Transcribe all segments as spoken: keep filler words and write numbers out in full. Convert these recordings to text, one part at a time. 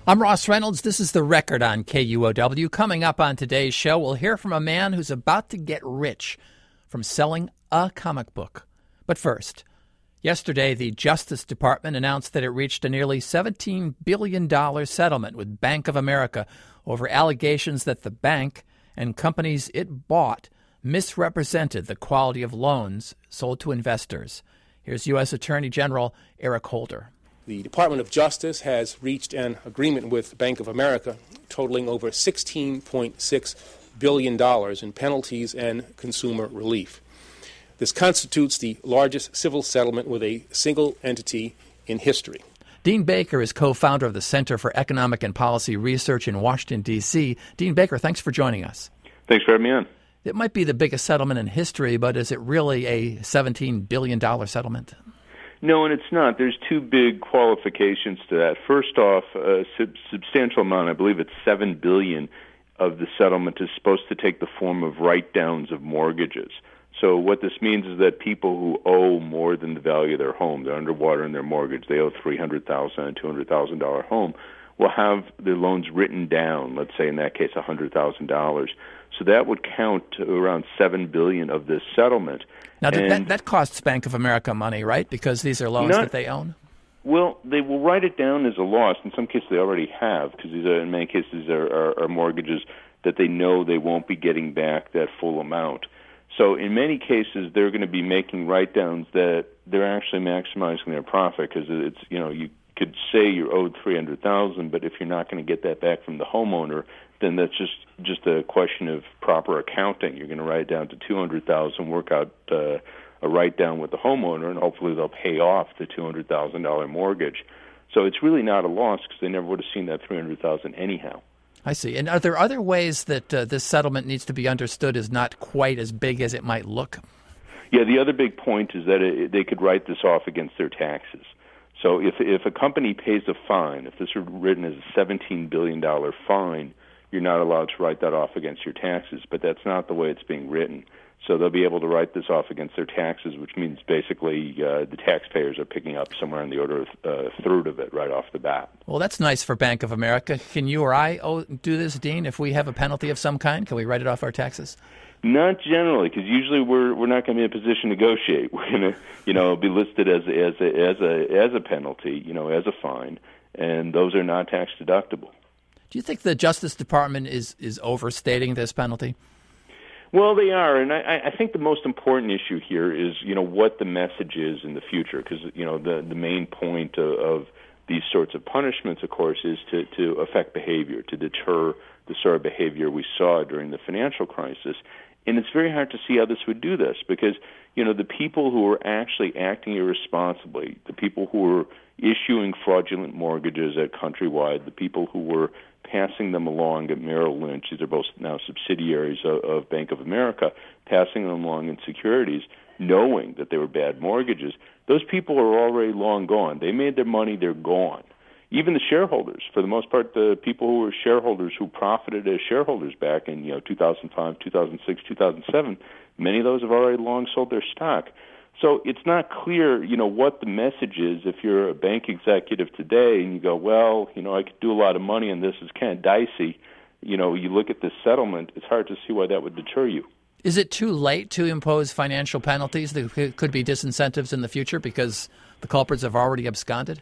I'm Ross Reynolds. This is The Record on K U O W. Coming up on today's show, we'll hear from a man who's about to get rich from selling a comic book. But first, yesterday the Justice Department announced that it reached a nearly seventeen billion dollars settlement with Bank of America over allegations that the bank and companies it bought misrepresented the quality of loans sold to investors. Here's U S Attorney General Eric Holder. The Department of Justice has reached an agreement with Bank of America totaling over sixteen point six billion dollars in penalties and consumer relief. This constitutes the largest civil settlement with a single entity in history. Dean Baker is co-founder of the Center for Economic and Policy Research in Washington, D C Dean Baker, thanks for joining us. Thanks for having me on. It might be the biggest settlement in history, but is it really a seventeen billion dollars settlement? No, and it's not. There's two big qualifications to that. First off, a sub- substantial amount, I believe it's seven billion dollars of the settlement is supposed to take the form of write-downs of mortgages. So what this means is that people who owe more than the value of their home, they're underwater in their mortgage, they owe three hundred thousand dollars and two hundred thousand dollars home, will have their loans written down, let's say in that case one hundred thousand dollars. So that would count to around seven billion dollars of this settlement. Now, that, that costs Bank of America money, right? Because these are loans not, that they own? Well, they will write it down as a loss. In some cases, they already have, because these are, in many cases, are, are, are mortgages that they know they won't be getting back that full amount. So in many cases, they're going to be making write-downs that they're actually maximizing their profit, because it's, you know, you could say you're owed three hundred thousand dollars, but if you're not going to get that back from the homeowner, then that's just, just a question of proper accounting. You're going to write it down to two hundred thousand dollars, work out uh, a write-down with the homeowner, and hopefully they'll pay off the two hundred thousand dollars mortgage. So it's really not a loss because they never would have seen that three hundred thousand dollars anyhow. I see. And are there other ways that uh, this settlement needs to be understood as not quite as big as it might look? Yeah, the other big point is that it, they could write this off against their taxes. So if if a company pays a fine, if this were written as a seventeen billion dollars fine, you're not allowed to write that off against your taxes, but that's not the way it's being written. So they'll be able to write this off against their taxes, which means basically uh, the taxpayers are picking up somewhere in the order of uh, a third of it right off the bat. Well, that's nice for Bank of America. Can you or I oh, do this, Dean? If we have a penalty of some kind, can we write it off our taxes? Not generally, because usually we're we're not going to be in a position to negotiate. We're going to, you know, be listed as as a, as a as a penalty, you know, as a fine, and those are not tax deductible. Do you think the Justice Department is is overstating this penalty? Well, they are, and I, I think the most important issue here is, you know, what the message is in the future, because, you know, the the main point of, of these sorts of punishments, of course, is to, to affect behavior, to deter the sort of behavior we saw during the financial crisis. And it's very hard to see how this would do this, because, you know, the people who are actually acting irresponsibly, the people who are issuing fraudulent mortgages at Countrywide, the people who were passing them along at Merrill Lynch, these are both now subsidiaries of, of Bank of America, passing them along in securities, knowing that they were bad mortgages, those people are already long gone. They made their money, they're gone. Even the shareholders, for the most part, the people who were shareholders who profited as shareholders back in, you know, two thousand five, two thousand six, two thousand seven, many of those have already long sold their stock. So it's not clear, you know, what the message is if you're a bank executive today and you go, well, you know, I could do a lot of money and this is kind of dicey. You know, you look at this settlement, it's hard to see why that would deter you. Is it too late to impose financial penalties? There could be disincentives in the future because the culprits have already absconded?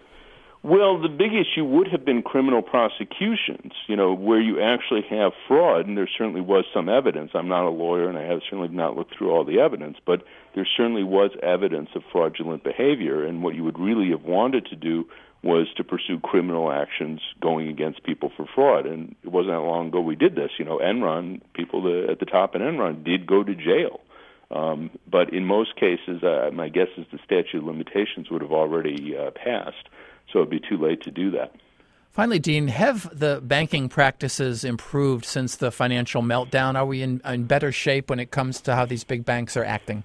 Well, the big issue would have been criminal prosecutions, you know, where you actually have fraud, and there certainly was some evidence. I'm not a lawyer, and I have certainly not looked through all the evidence, but there certainly was evidence of fraudulent behavior, and what you would really have wanted to do was to pursue criminal actions going against people for fraud. And it wasn't that long ago we did this. You know, Enron, people at the top in Enron did go to jail. Um, but in most cases, uh, my guess is the statute of limitations would have already uh, passed. So it'd be too late to do that. Finally, Dean, have the banking practices improved since the financial meltdown? Are we in, in better shape when it comes to how these big banks are acting?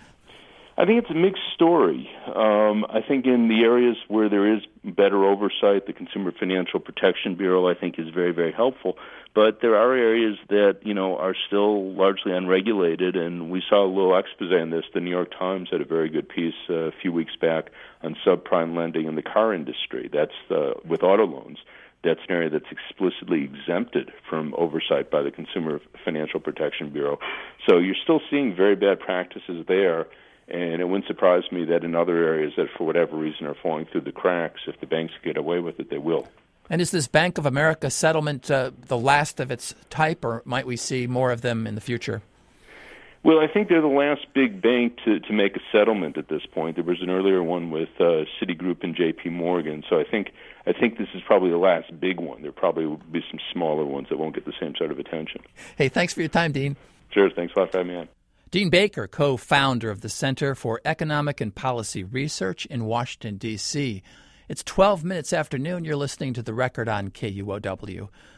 I think it's a mixed story. Um, I think in the areas where there is better oversight, the Consumer Financial Protection Bureau, I think, is very, very helpful. But there are areas that, you know, are still largely unregulated, and we saw a little expose on this. The New York Times had a very good piece uh, a few weeks back on subprime lending in the car industry. That's uh, with auto loans. That's an area that's explicitly exempted from oversight by the Consumer Financial Protection Bureau. So you're still seeing very bad practices there, and it wouldn't surprise me that in other areas that for whatever reason are falling through the cracks, if the banks get away with it, they will. And is this Bank of America settlement uh, the last of its type, or might we see more of them in the future? Well, I think they're the last big bank to, to make a settlement at this point. There was an earlier one with uh, Citigroup and J P Morgan, so I think I think this is probably the last big one. There probably will be some smaller ones that won't get the same sort of attention. Hey, thanks for your time, Dean. Sure, thanks a lot for having me on. Dean Baker, co-founder of the Center for Economic and Policy Research in Washington, D C It's twelve minutes after noon. You're listening to The Record on K U O W.